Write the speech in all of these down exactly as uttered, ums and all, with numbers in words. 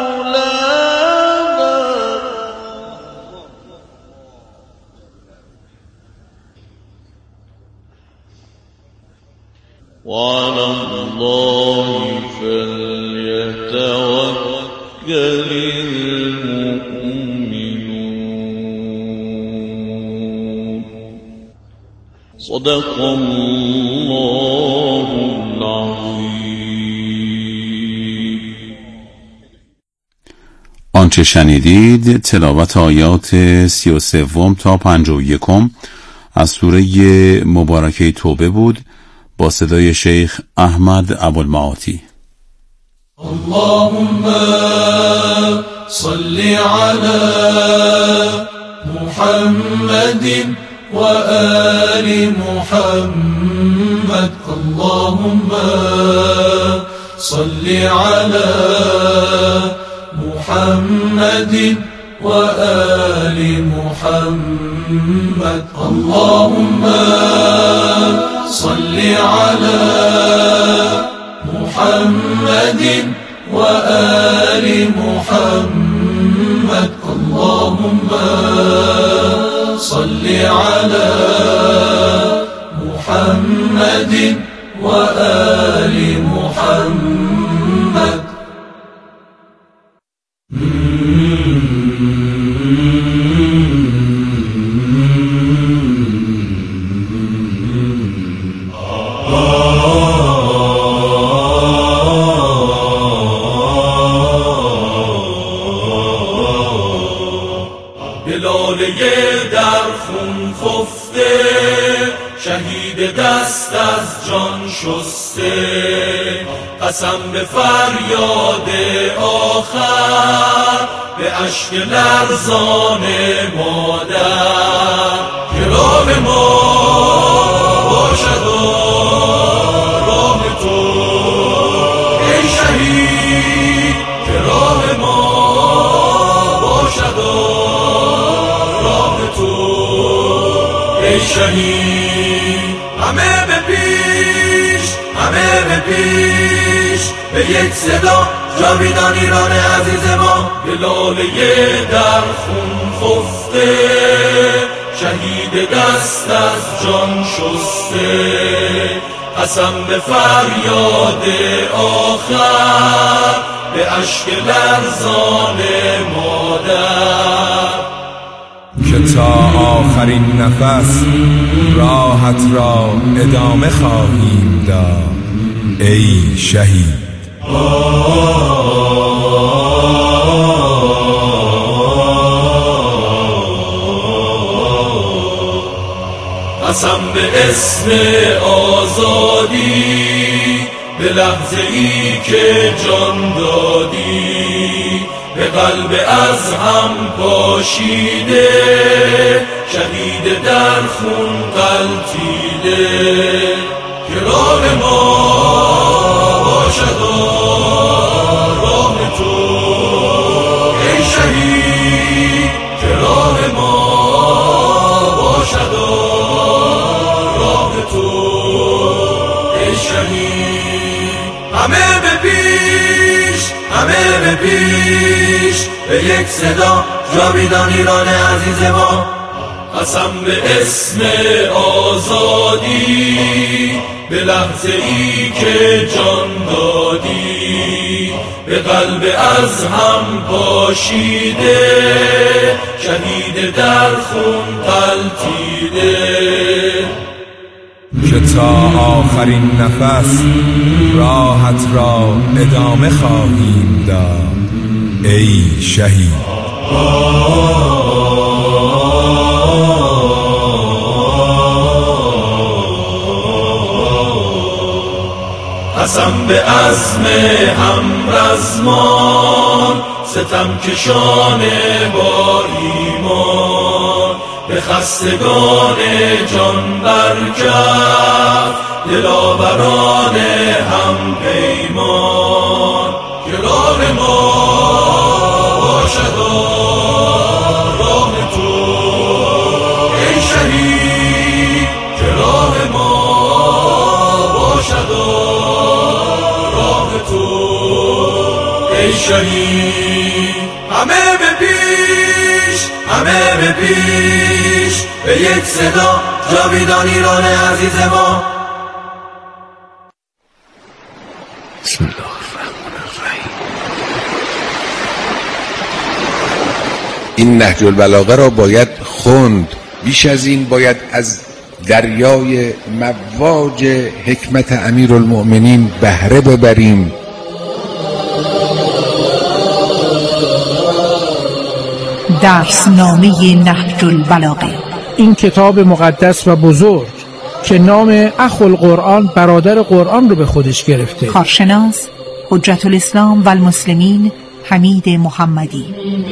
وعلى الله فليتوكل المؤمنون. صدق الله العظیم. آنچه شنیدید تلاوت آیات سی و سوم تا پنجاه و یکم از سوره مبارکه توبه بود با صدای شیخ احمد ابوالمعاطی. اللهم صل على محمد وآل محمد. اللهم صل على محمد وآل محمد. اللهم صل على محمد وآل محمد. اللهم صل على محمد وآل محمد. لاله در خون خفته، شهید دست از جان شسته، قسم به فریاد آخر، به اشک لرزان مادر، که راه ما باشد و راه تو ای شهید، که راه ما باشد و ای شهید. همه به پیش، همه به پیش، به یک صدا جاویدان ایران عزیز ما. به لاله در خون خفته، شهید دست از جان شسته، قسم به فریاد آخر، به اشک لرزان مادر، که تا آخرین نفس راحت را ادامه خواهیم داد ای شهید. قسم به اسم آزادی، به لحظه ای که جان دادی، به قلب از هم پاشیده، شهید در خون غلتیده، که راه ما باشد و راه تو ای شهید، که راه ما باشد و راه تو ای شهید. همه به پیش، همه به پیش، به یک صدا جاویدان ایران عزیز ما. قسم به اسم آزادی، به لحظه ای که جان دادی، به قلب از هم پاشیده، شهید در خون غلتیده، که تا آخرین نفس راحت را ادامه خواهیم داد ای شهید. قسم به عزم همرزمان، ستم کشان با ایمان، به خستگان جان برکرد، دلاوران هم پیمان، که راه ما باشد و راه تو ای شهید، که راه ما باشد و راه تو ای شهید. همه به پیش، همه به پیش، به یک صدا جاویدان ایران عزیز ما. بسم الله الرحمن الرحیم. این نهج البلاغه را باید خوند، بیش از این باید از دریای مواج حکمت امیرالمؤمنین بهره ببریم. درسنامه نهج البلاغه، این کتاب مقدس و بزرگ که نام اخو القرآن، برادر قرآن رو به خودش گرفته. کارشناس حجت الاسلام و المسلمین حمید محمدی.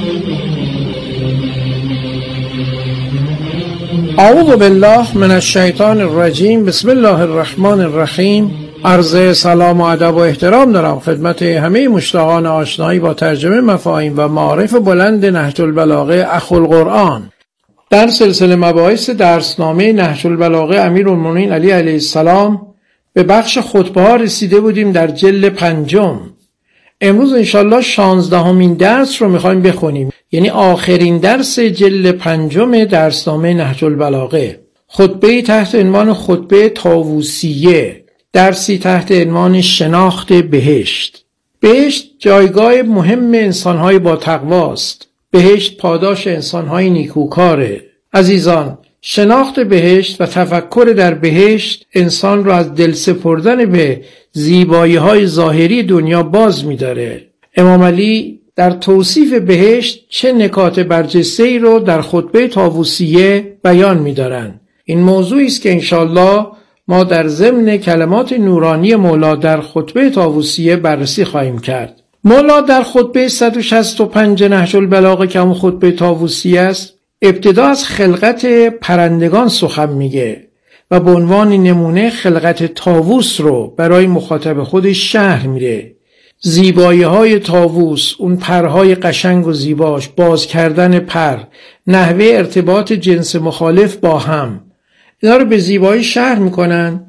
اعوذ بالله من الشیطان الرجیم. بسم الله الرحمن الرحیم. عرض سلام و ادب و احترام دارم خدمت همه مشتاقان آشنایی با ترجمه مفاهیم و معارف بلند نهج البلاغه اخو القرآن. در سلسله مباحث درسنامه نهج البلاغه امیرالمؤمنین علی علیه السلام به بخش خطبه ها رسیده بودیم در جلد پنجم. امروز انشالله شانزدهمین درس رو میخوایم بخونیم، یعنی آخرین درس جلد پنجم درسنامه نهج البلاغه. خطبه تحت عنوان خطبه طاووسیه، درسی تحت عنوان شناخت بهشت. بهشت جایگاه مهم انسانهای با تقواست. بهشت پاداش انسانهای نیکوکاره. عزیزان، شناخت بهشت و تفکر در بهشت انسان را از دل سپردن به زیبایی‌های ظاهری دنیا باز می‌داره. امام علی در توصیف بهشت چه نکات برجسته‌ای رو در خطبه طاووسیه بیان می‌دارند. این موضوعی است که انشالله ما در ضمن کلمات نورانی مولا در خطبه طاووسیه بررسی خواهیم کرد. مولا در خطبه صد و شصت و پنج نهج البلاغه که همون خطبه طاووسیه است، ابتدا از خلقت پرندگان سخن میگه و به عنوان نمونه خلقت طاووس رو برای مخاطب خودش شرح میده. زیبایی های طاووس، اون پرهای قشنگ و زیباش، باز کردن پر، نحوه ارتباط جنس مخالف با هم، اینا رو به زیبایی شرح میکنن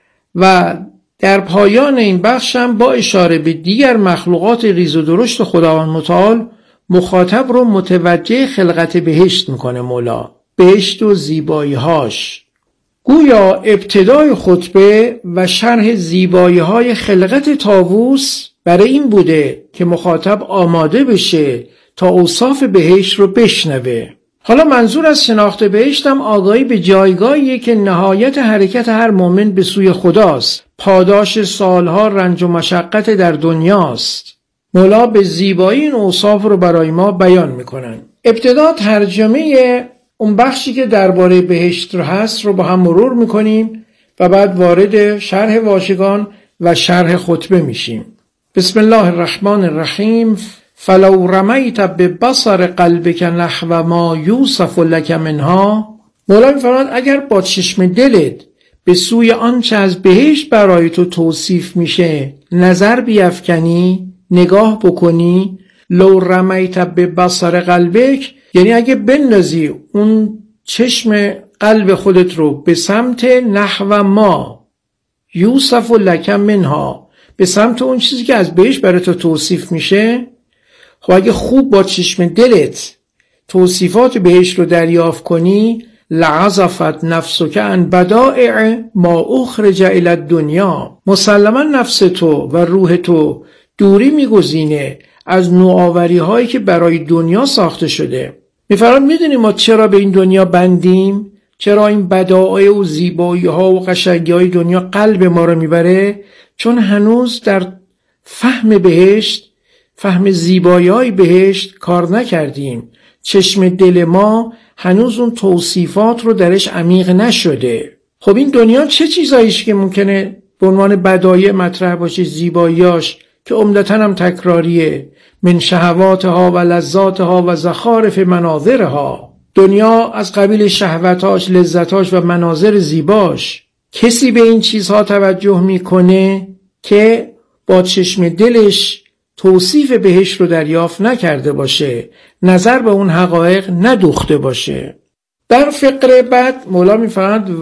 و در پایان این بخش هم با اشاره به دیگر مخلوقات ریز و درشت خداوند متعال مخاطب رو متوجه خلقت بهشت میکنه مولا، بهشت و زیبایی‌هاش. گویا ابتدای خطبه و شرح زیبایی‌های خلقت طاووس برای این بوده که مخاطب آماده بشه تا اوصاف بهشت رو بشنوه. حالا منظور از شناخت بهشت هم آگاهی به جایگاهیه که نهایت حرکت هر مؤمن به سوی خداست، پاداش سالها رنج و مشقت در دنیاست. مولا به زیبایی این اوصاف رو برای ما بیان میکنن. ابتدا ترجمه اون بخشی که درباره بهشت رو هست رو با هم مرور میکنیم و بعد وارد شرح واژگان و شرح خطبه میشیم. بسم الله الرحمن الرحیم. فلو رمیت ببصر قلبک نحو ما یوصف لک منها. مولا میفرماید اگر با چشم دلت به سوی آنچه از بهشت برای تو توصیف میشه نظر بیفکنی، نگاه بکنی، لو رمیت ببصر قلبک، یعنی اگه بندازی اون چشم قلب خودت رو به سمت نحو ما یوصف لک منها، به سمت اون چیزی که از بهشت برای تو توصیف میشه، خب اگه خوب با چشم دلت توصیفات بهشت رو دریافت کنی، لعزفت نفسک عن بدائع ما اخرج الی الدنیا، مسلما نفس تو و روح تو دوری میگزینه از نوآوری هایی که برای دنیا ساخته شده. میفرماید میدونی ما چرا به این دنیا بندیم؟ چرا این بدائع و زیبایی ها و قشنگی های دنیا قلب ما رو میبره؟ چون هنوز در فهم بهشت، فهم زیبایی های بهشت کار نکردیم. چشم دل ما هنوز اون توصیفات رو درش عمیق نشده. خب این دنیا چه چیزاییش که ممکنه به عنوان بدایع مطرح باشه؟ زیباییاش که عمدتاً هم تکراریه، من شهواتها و لذاتها و زخارف مناظرها. دنیا از قبیل شهوتاش، لذتاش و مناظر زیباش. کسی به این چیزها توجه میکنه که با چشم دلش توصیف بهشت رو دریافت نکرده باشه، نظر به اون حقایق ندوخته باشه. در فقره بعد مولا میفرماید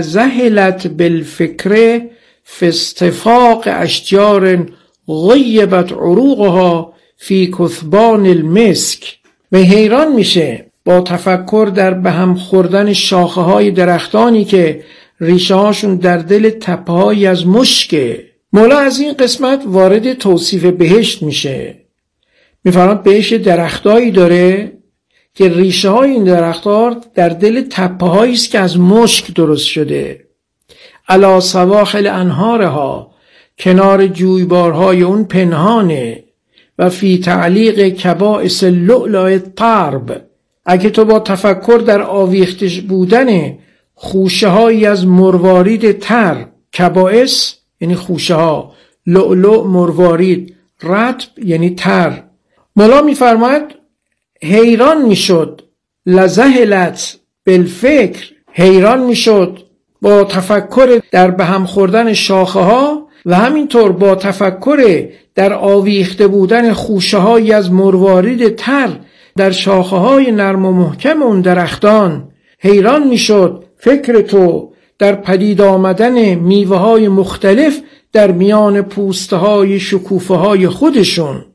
ولذهلت بالفکر فی استفاق اشجار غیبت عروقها فی کثبان المسک. و حیران میشه با تفکر در به هم خوردن شاخه های درختانی که ریشه هاشون در دل تپه های از مشکه. مولا از این قسمت وارد توصیف بهشت میشه. میفرماد بهشت درختایی داره که ریشه های این درخت‌ها در دل تپه هایی است که از مشک درست شده. علی سواحل انهارها، کنار جویبارهای اون پنهانه. و فی تعلیق کبائس اللؤلؤ طرب. اگه تو با تفکر در آویخته بودن خوشه هایی از مروارید تر، کبائس یعنی خوشه ها، لؤلؤ مروارید، رطب یعنی تر. مولا میفرماید حیران میشد، لذهلت بالفکر، حیران میشد با تفکر در به هم خوردن شاخه ها و همینطور با تفکر در آویخته بودن خوشه های از مروارید تر در شاخه های نرم و محکم اون درختان. حیران میشد فکر تو در پدید آمدن میوه های مختلف در میان پوسته های شکوفه های خودشون.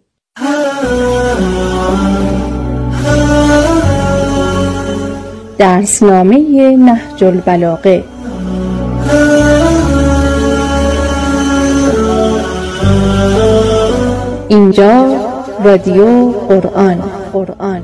درسنامه نهج البلاغه. اینجا رادیو قرآن. قرآن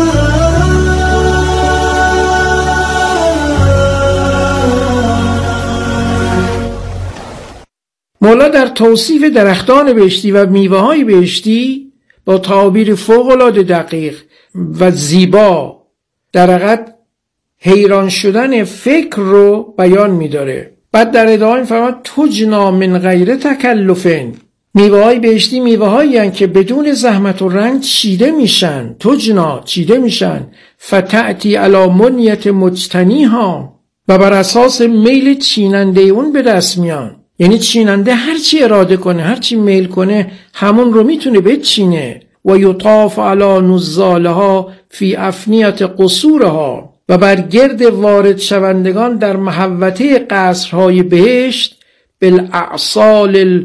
مولا در توصیف درختان بهشتی و میوه‌های بهشتی با تعابیر فوق‌العاده دقیق و زیبا در حقیقت حیران شدن فکر رو بیان می‌داره. بعد در ادامه می‌فرماید تجنا من غیر تکلفن. میوه‌های بهشتی میوه‌هایی هستند که بدون زحمت و رنج چیده میشن. تجنا چیده میشن. فتأتی علی منیت مجتنیها، و بر اساس میل چیننده اون به دست میان. یعنی چیننده هر چی اراده کنه، هر چی میل کنه، همون رو میتونه بچینه. و یطاف علی نزالها فی افنیت قصورها، و بر گرد وارد شوندگان در محوطه قصرهای بهشت بالاعصال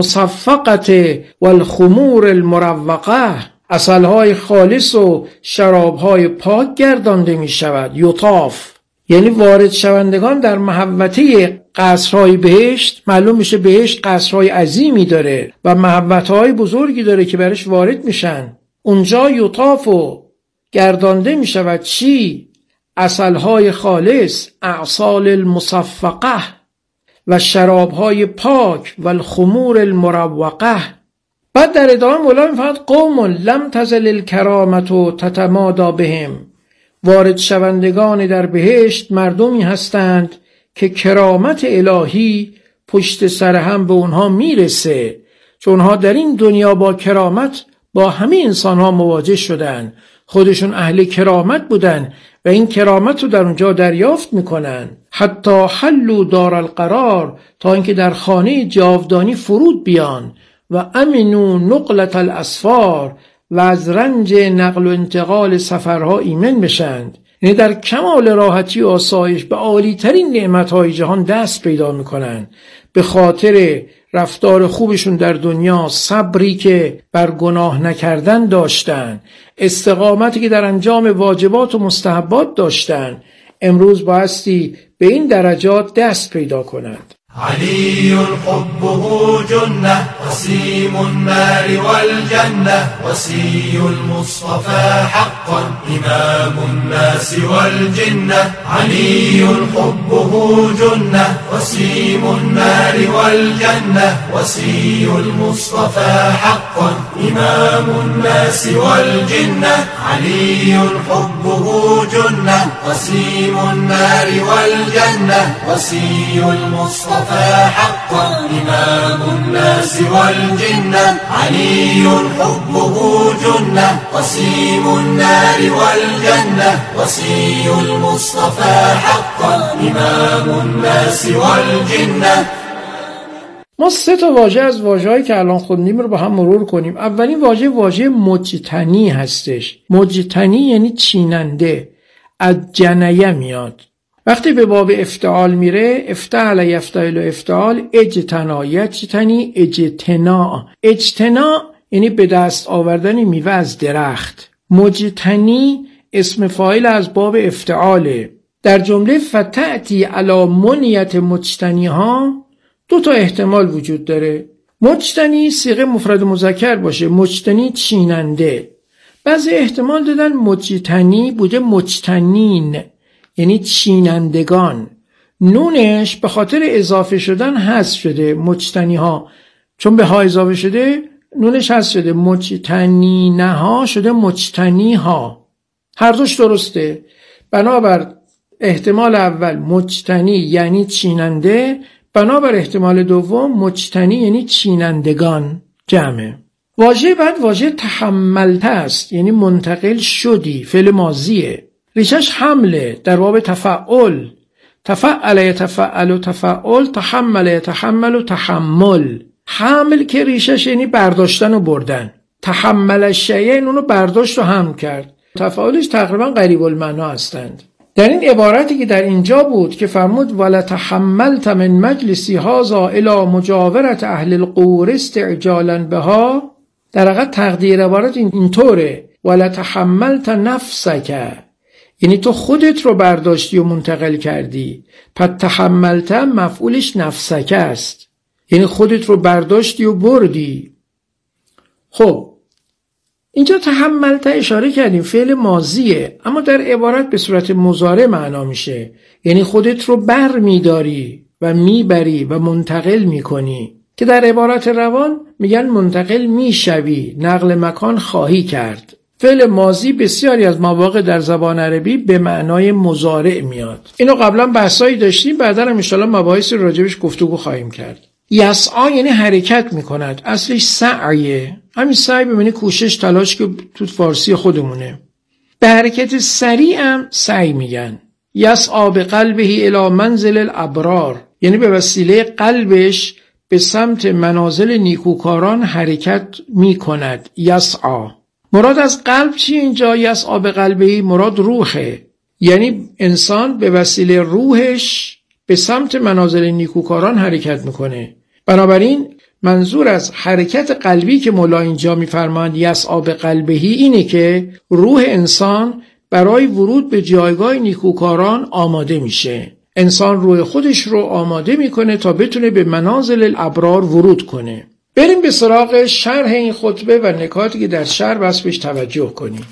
المصفقه والخمور المروقه، عسلهای خالص و شرابهای پاک گردانده می شود. یطاف یعنی وارد شوندگان در محوطه قصرهای بهشت. معلوم میشه بهشت قصرهای عظیمی داره و محوطه‌های بزرگی داره که برش وارد میشن. اونجا یطاف و گردانده می شود چی؟ عسلهای خالص، اعصال المصفقه، و شرابهای پاک و الخمور المروقه. بعد در ادامه مولا میفرماید قوم لم تزل الکرامة تتمادی بهم. وارد شوندگان در بهشت مردمی هستند که کرامت الهی پشت سر هم به اونها میرسه، چون اونها در این دنیا با کرامت با همه انسان ها مواجه شدن، خودشون اهل کرامت بودن و این کرامت رو در اونجا دریافت میکنن. حتی حلوا دار القرار، تا اینکه در خانه جاودانی فرود بیان. و امنوا نقلة الاسفار، و از رنج نقل و انتقال سفرها ایمن بشند. یعنی در کمال راحتی و آسایش به عالی ترین نعمتهای جهان دست پیدا میکنن، به خاطر رفتار خوبشون در دنیا، صبری که بر گناه نکردن داشتن، استقامتی که در انجام واجبات و مستحبات داشتن. امروز بایستی به این درجات دست پیدا کنند. علي حبه جنة وسيم النار والجنة وسي المصطفى حقا إمام الناس والجنة. علي حبه جنة وسيم النار والجنة وسي المصطفى حقا إمام الناس والجنة. علي حبه جنة وسيم النار والجنة وسي المصطفى حقا إمام الناس والجنة. علي حبه جنة وسيم النار والجنة وسي المصطفى حقا إمام الناس والجنة. ما سه تا واژه از واژه‌هایی که الان خوندیم رو با هم مرور کنیم. اولین واژه واژه مجتنی هستش. مجتنی یعنی چیننده، از جنیه میاد. وقتی به باب افتعال میره، افتعال یفتعل و افتعال، اجتنا یجتنی، اجتنا. اجتنا یعنی به دست آوردن میوه از درخت. مجتنی اسم فاعل از باب افتعاله. در جمله فتأتی علی منیت مجتنیها دو تا احتمال وجود داره. مجتنی صیغه مفرد مذکر باشه، مجتنی چیننده. بعضی احتمال دادن مجتنی بوده مجتنین، یعنی چینندگان. نونش به خاطر اضافه شدن حذف شده، مجتنی ها، چون به ها اضافه شده نونش حذف شده، مجتنینه ها شده مجتنی ها. هر دوش درسته. بنابر احتمال اول مجتنی یعنی چیننده، بنابر احتمال دوم مجتنی یعنی چینندگان جمعه. واژه بعد واژه تحملته است، یعنی منتقل شدی، فعل ماضیه. ریشش حمله، در باب تفعل. تفعل یتفعل و تفعل، تحمل یتحمل و تحمل. حمل که ریشش یعنی برداشتن و بردن. تحمل الشیء اونو برداشت و حمل کرد. تفاعلش تقریبا قریب المعنا هستند. در این عبارتی که در اینجا بود که فرمود ولا تحملت من مجلسی هذا الی مجاورت اهل القور استعجالا بها، در حقیقت تقدیر عبارت اینطوره ولا تحملت نفسک، یعنی تو خودت رو برداشتی و منتقل کردی. پس تحملت مفعولش نفسک است، یعنی خودت رو برداشتی و بردی. خب اینجا تحملت اشاره کردیم فعل ماضیه، اما در عبارت به صورت مضارع معنا میشه، یعنی خودت رو بر میداری و میبری و منتقل میکنی، که در عبارت روان میگن منتقل میشوی، نقل مکان خواهی کرد. فعل ماضی بسیاری از مواقع در زبان عربی به معنای مضارع میاد. اینو قبلا بحثایی داشتیم، بعدا ان شاء الله مباحث راجبش گفتگو خواهیم کرد. یسعی یعنی حرکت میکند، اصلش سعیه. همین سعی ببینی کوشش، تلاش که تو فارسی خودمونه. به حرکت سریع هم سعی میگن. یسعی به قلبه الی منزل الابرار، یعنی به وسیله قلبش به سمت منازل نیکوکاران حرکت میکند. یسعی. مراد از قلب چی اینجا؟ یسعی به قلبه مراد روحه، یعنی انسان به وسیله روحش به سمت منازل نیکوکاران حرکت میکنه. بنابراین منظور از حرکت قلبی که مولا اینجا میفرماند یسعی به قلبه اینه که روح انسان برای ورود به جایگاه نیکوکاران آماده میشه. انسان روح خودش رو آماده میکنه تا بتونه به منازل الابرار ورود کنه. بریم به سراغ شرح این خطبه و نکاتی که در شرح بس بهش توجه کنیم.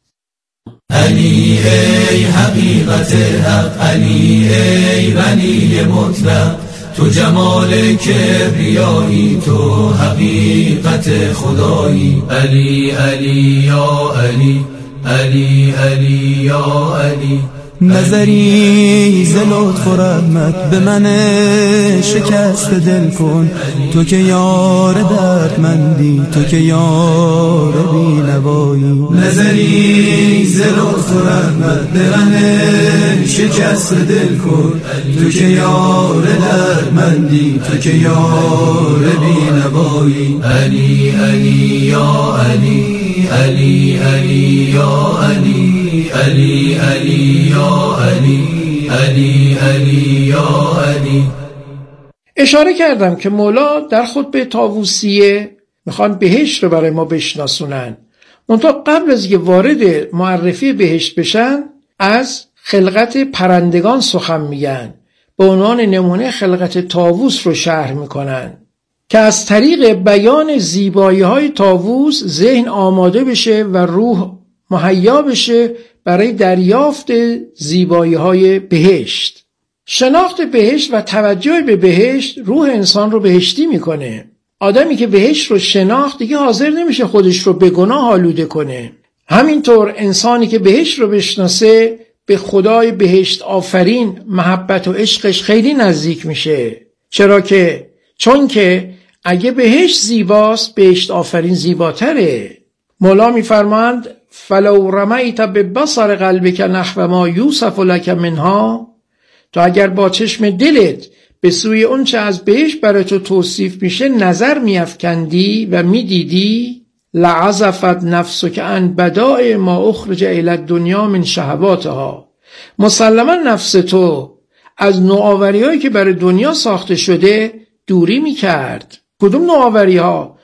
علی ای حقیقت حق، علی ای غنی مطلق، تو جمال کبریایی، تو حقیقت خدایی. علی علی یا علی، علی علی یا علی. نظری ز لطف و رحمت به من شکست دل کن، تو که یار دردمندی، تو که یار بی‌نوایی. نظری ز لطف و رحمت به من شکست دل کن، تو که یار دردمندی، تو که یار بی‌نوایی. علی علی یا علی، علی علی یا علی، علی علی یا علی، علی علی یا علی. اشاره کردم که مولا در خطبه طاووسیه میخوان بهشت رو برای ما بشناسونن. منتها قبل از که وارد معرفی بهشت بشن از خلقت پرندگان سخن میگن، به عنوان نمونه خلقت طاووس رو شرح میکنن که از طریق بیان زیبایی های طاووس ذهن آماده بشه و روح مهیا بشه برای دریافت زیبایی های بهشت. شناخت بهشت و توجه به بهشت روح انسان رو بهشتی میکنه. آدمی که بهشت رو شناخت دیگه حاضر نمیشه خودش رو به گناه آلوده کنه. همینطور انسانی که بهشت رو بشناسه به خدای بهشت آفرین محبت و عشقش خیلی نزدیک میشه. چرا که چون که اگه بهشت زیباست بهشت آفرین زیباتره. مولا میفرماند فلو رمیت ببصر قلبک نحو ما یوصف لک منها، تو اگر با چشم دلت به سوی اون چه از بهشت برای تو توصیف میشه نظر میافکندی و میدیدی، لعزفت نفسک عن بدائع ما اخرج الی الدنیا من شهواتها، مسلما نفس تو از نوآوری‌هایی که برای دنیا ساخته شده دوری میکرد. کدوم نوآوری‌ها؟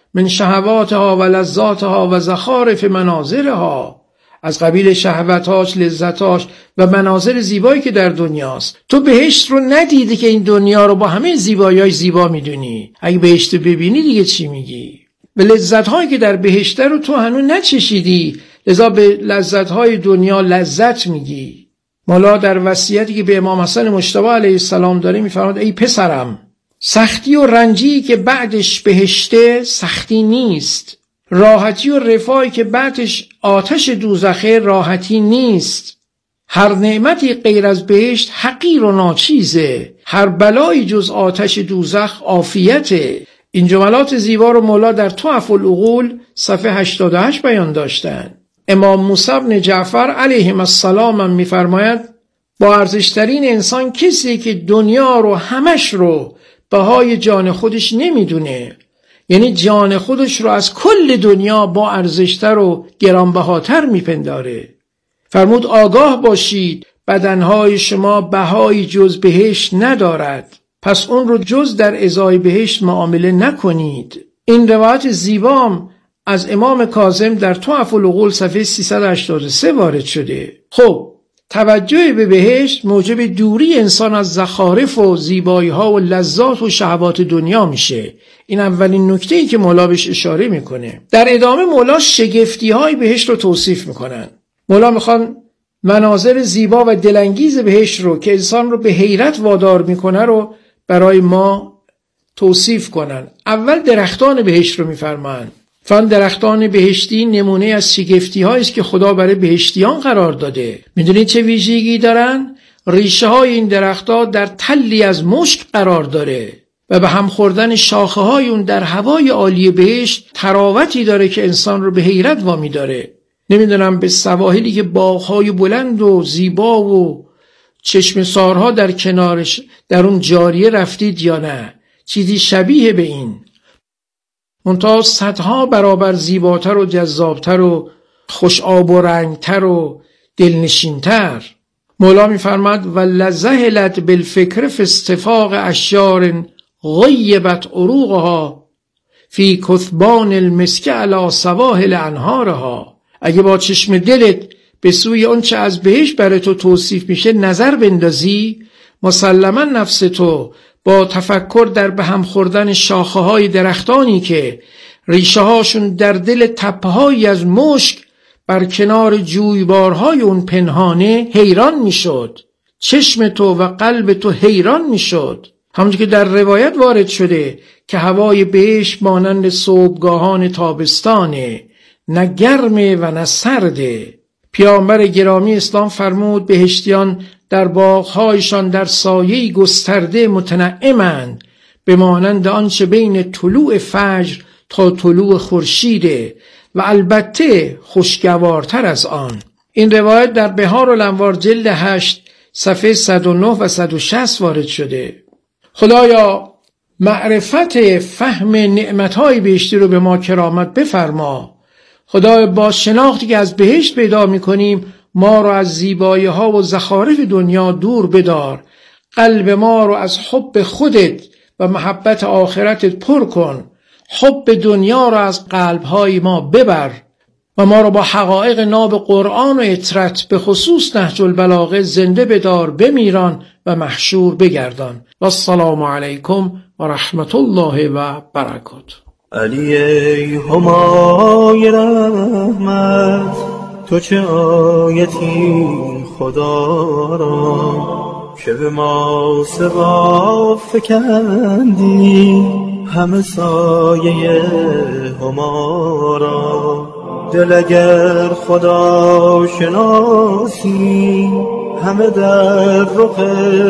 من شهواتها و لذاتها و زخارف مناظرها، از قبیل شهوتاش، لذتاش و مناظر زیبایی که در دنیاست. تو بهشت رو ندیدی که این دنیا رو با همه زیبایی‌هاش زیبا میدونی، اگه بهشت رو ببینی دیگه چی میگی؟ و لذت‌هایی که در بهشت رو تو هنوز نچشیدی، لذا به لذت‌های دنیا لذت میگی. مولا در وصیتی که به امام حسن مجتبی علیه السلام داره میفرماد ای پسرم، سختی و رنجی که بعدش بهشته سختی نیست، راحتی و رفاهی که بعدش آتش دوزخه راحتی نیست. هر نعمتی غیر از بهشت حقیر و ناچیزه، هر بلایی جز آتش دوزخ عافیته. این جملات زیبا رو مولا در تحف العقول صفحه هشتاد و هشت بیان داشتن. امام موسی بن جعفر علیهم السلام هم میفرماید با ارزشترین انسان کسی که دنیا رو همش رو بهای جان خودش نمیدونه، یعنی جان خودش رو از کل دنیا با ارزشتر و گرانبهاتر میپنداره. فرمود آگاه باشید بدنهای شما بهایی جز بهشت ندارد، پس اون رو جز در ازای بهشت معامله نکنید. این روایت زیبام از امام کاظم در تحف العقول صفحه سیصد و هشتاد و سه وارد شده. خب توجه به بهشت موجب دوری انسان از زخارف و زیبایی‌ها و لذات و شهوات دنیا میشه. این اولین نکته‌ای که مولا بهش اشاره میکنه. در ادامه مولا شگفتی‌های بهشت رو توصیف میکنن. مولا میخوان مناظر زیبا و دلانگیز بهشت رو که انسان رو به حیرت وادار میکنه رو برای ما توصیف کنن. اول درختان بهشت رو میفرمان. فان درختان بهشتی نمونه از شگفتی هایی است که خدا برای بهشتیان قرار داده. میدونید چه ویژگی دارن؟ ریشه های این درختها در تلی از مشک قرار داره و به هم خوردن شاخه های اون در هوای عالی بهشت تراوتی داره که انسان رو به حیرت وامی داره. نمیدونم به سواحلی که باغ‌های بلند و زیبا و چشم سارها در کنارش در اون جاریه رفتید یا نه؟ چیزی شبیه به این، منتها صدها برابر زیباتر و جذابتر و خوش آب و رنگتر و دلنشینتر. مولا می‌فرماد و لذهلت بالفکر فی استفاق اشجار غیبت عروقها فی کثبان المسک علی سواحل انهارها. اگه با چشم دلت به سوی اون چه از بهشت برای تو توصیف میشه نظر بندازی، مسلما نفس تو با تفکر در به هم خوردن شاخه های درختانی که ریشه هاشون در دل تپه های از مشک بر کنار جویبارهای اون پنهانه حیران میشد. چشم تو و قلب تو حیران میشد. همونجور که در روایت وارد شده که هوای بهشت مانند صبحگاهان تابستانه، نه گرمه و نه سرده. پیامبر گرامی اسلام فرمود بهشتیان در باغ‌هایشان در سایه‌ای گسترده متنعمند به مانند آنچه بین طلوع فجر تا طلوع خورشیده و البته خوشگوارتر از آن. این روایت در بهار الانوار جلد هشت صفحه صد و نه و صد و شصت وارد شده. خدایا معرفت فهم نعمت‌های بهشتی رو به ما کرامت بفرما. خدایا با شناختی که از بهشت پیدا می‌کنیم ما رو از زیبایی‌ها و زخارف دنیا دور بدار. قلب ما رو از حب خودت و محبت آخرتت پر کن. حب دنیا رو از قلب‌های ما ببر و ما رو با حقایق ناب قرآن و اطرت به خصوص نهج البلاغه زنده بدار، بمیران و محشور بگردان. و السلام علیکم و رحمت الله و برکاته. علی ای همای رحمت، تو چه آیتی خدا را که به ما سوا فکندی همه سایه هما را. دل اگر خدا شناسی همه در رخ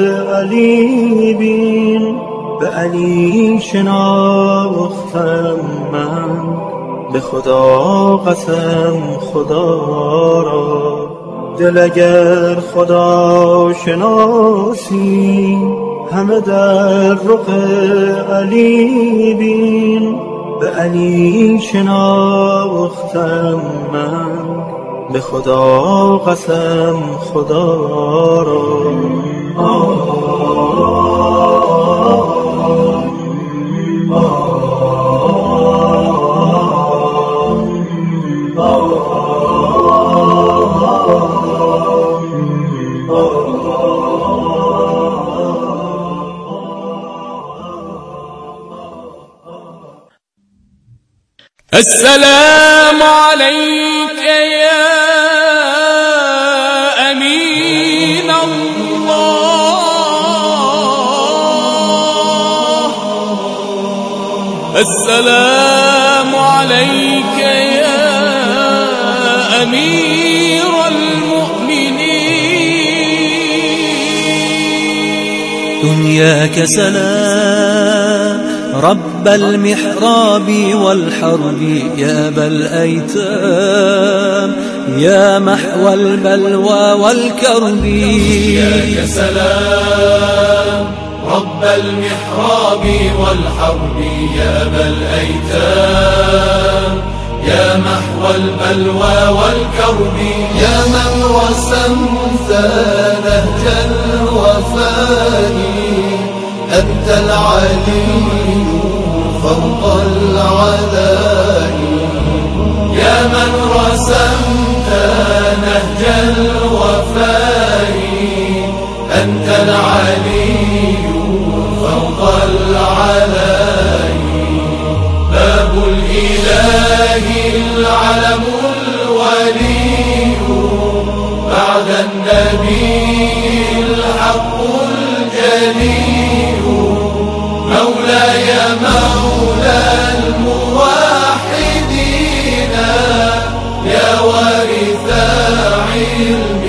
علی بین، به علی شناختم من به خدا قسم خدا را. دل اگر خدا شناسی همه در رخ علی بین، به علی شناختم من به خدا قسم خدا را. آه آه آه السلام عليك يا أمين الله السلام عليك يا أمير المؤمنين دنياك سلام رب المحراب والحرب يا أبا الأيتام يا محو البلوى والكرب دنياك سلام رب المحراب والحرب يا أبا الأيتام يا محو البلوى والكرب يا من رسمت نهج الوفاء أنت العلي فوق العداء يا من رسمت نهج الوفاء أنت العلي فوق العلاء باب الإله العلم الولي بعد النبي الحق الجلي مولاي مولى الموحدين يا وارث علم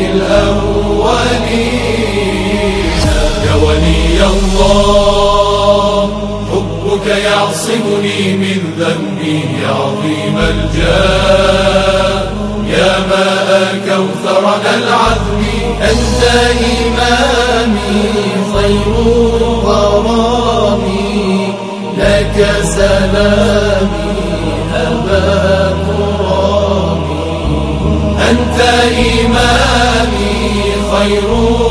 الأولين يا ولي الله حبك يعصمني من ذنبي يا عظيم الجاه يا ماء كوثرنا العذب أنت إمامي خير غرامي لك سلامي أبا كرامي أنت إمامي خير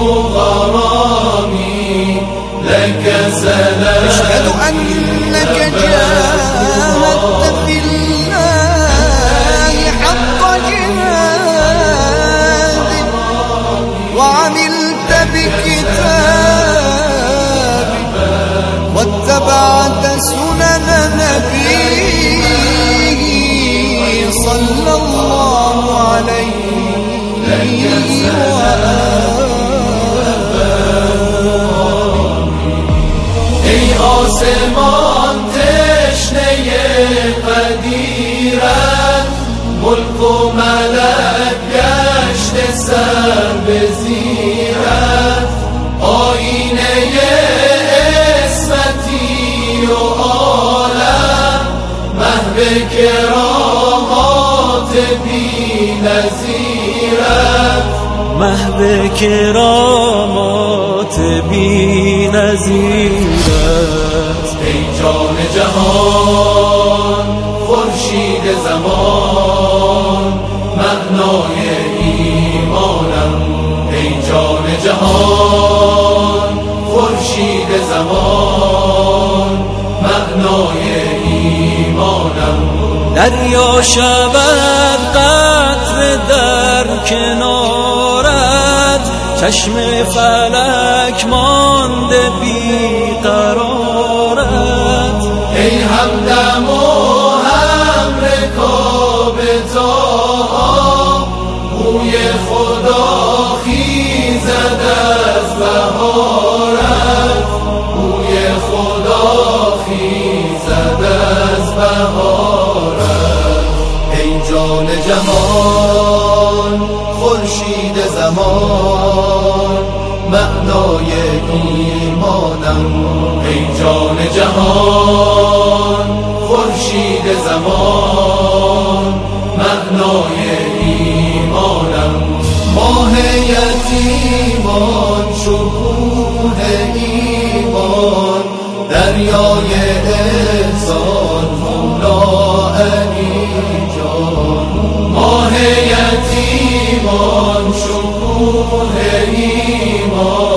غرامي لك سلامي أشهد أنك جاهدت في الله حق جهاد وعملت بكتابك واتبعت سنن نبيه صلى الله عليه ای آسمان تشنه قدیرت ملک و ملک گشت سر به زیرت آینه اسمتی و عالم محو کرامات بی نظیرت محو کرامات بی نظیرت ای جان جهان خورشید زمان معنای ایمانم ای جان جهان خورشید زمان معنای ایمانم دریا شود قطره در کنارت چشم فلک مانده بی قرارت ای همدم و هم رکاب تا بوی خدا خیزد از بهارت بوی خدا خیزد از بهارت ای جان جهان خورشید زمان معنای ایمانم ای جان جهان خورشید زمان معنای ایمانم ماه یتیمان شکوه ایمان دریای احسان مولا علی جان ماه یتیمان شکوه ایمان